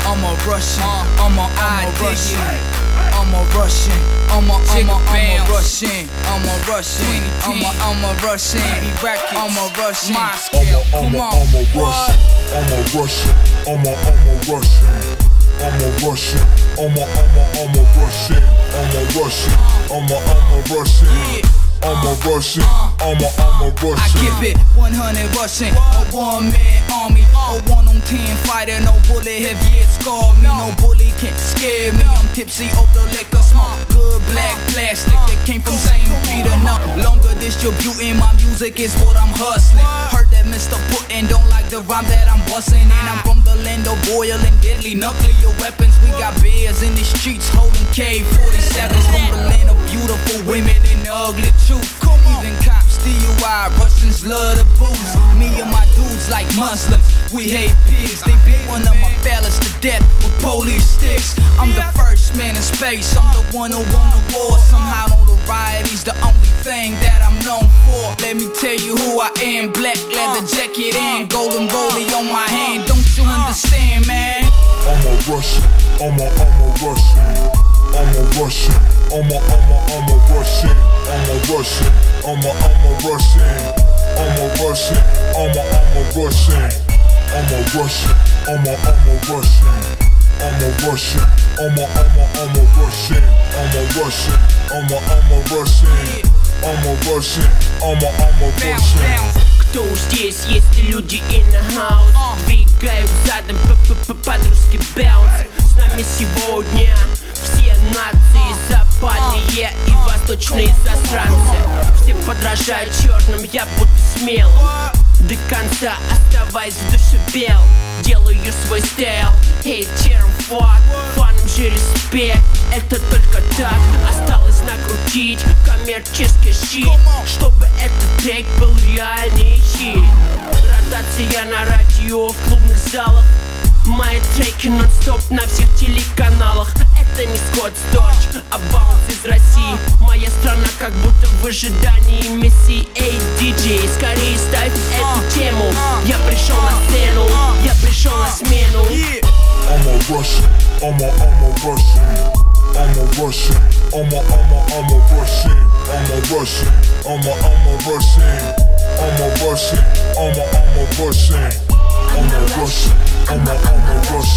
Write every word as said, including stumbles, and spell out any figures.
I'm a Russian, I'm a, I'm a Russian. I'm a Russian, I'm a, I'm a, I'm a Russian. I'm a Russian, I'm a, I'm a Russian. I'm a Russian. I'm a, I'm a, I'm a Russian. I'm a Russian. I'm a, I'm a Russian. I'm a Russian. I'm a, I'm a, I'm a Russian. I'm a Russian. I'm a, I'm a Russian. I'm a Russian, I'm a, I'm a Russian. I give it one hundred Russian, a one-man army, a one on ten fighter. No bullet have yet scarred me, no bully can scare me. I'm tipsy off the liquor, smoke good black plastic that came from Saint Peter. No longer distributing my music is what I'm hustling. Heard that Mister Putin don't like the rhyme that I'm busting, and I'm from the land of oil and deadly nuclear weapons. We got bears in the streets holding K forty-sevens from the land of beautiful women and the ugly truth. Even cops D U I, Russians love the booze. Me and my dudes like Muslims, we hate pigs. They beat one of my fellas to death with police sticks. I'm the first man in space, I'm the one who won the war. Somehow notoriety's the only thing that I'm known for. Let me tell you who I am, black leather jacket and golden rollie on my hand. Don't you understand, man? I'm a Russian, I'm a, I'm a Russian. I'm a Russian, I'm a, I'm a, I'm a Russian. I'm a Russian, I'm a, I'm a Russian. I'm a Russian, I'm a, I'm a Russian. I'm a Russian, I'm a, I'm a Russian. I'm a Russian, I'm a, I'm a, I'm a Russian. I'm a Russian, I'm a, I'm a Russian. I'm a Russian, I'm a, I'm a Russian. Кто здесь, есть люди in the house? Двигают задом по-по-по-подружки bounce. С нами сегодня все нации, западные и восточные засранцы. Все подражают черным, я буду смелым. До конца оставаясь в душе бел. Делаю свой стайл, хейтерам фак, фанам же респект. Это только так, осталось накрутить коммерческий щит, чтобы этот трек был реальный хит. Ротация на радио, в клубных залах. Мои треки нон-стоп на всех телеканалах. Это не Скотт Сторч, а Баунс из России. Моя страна как будто в ожидании мессии. Эй, диджей, скорее ставь эту тему. Я пришел на сцену, я пришел на смену. I'm a Russian, I'm a, I'm a Russian. I'm a Russian, I'm a, I'm a, I'm a Russian. I'm a Russian, I'm a, I'm a Russian. I'm a Russian, I'm a, I'm a Russian. I'm a Russian, I'm a, I'm a Russian.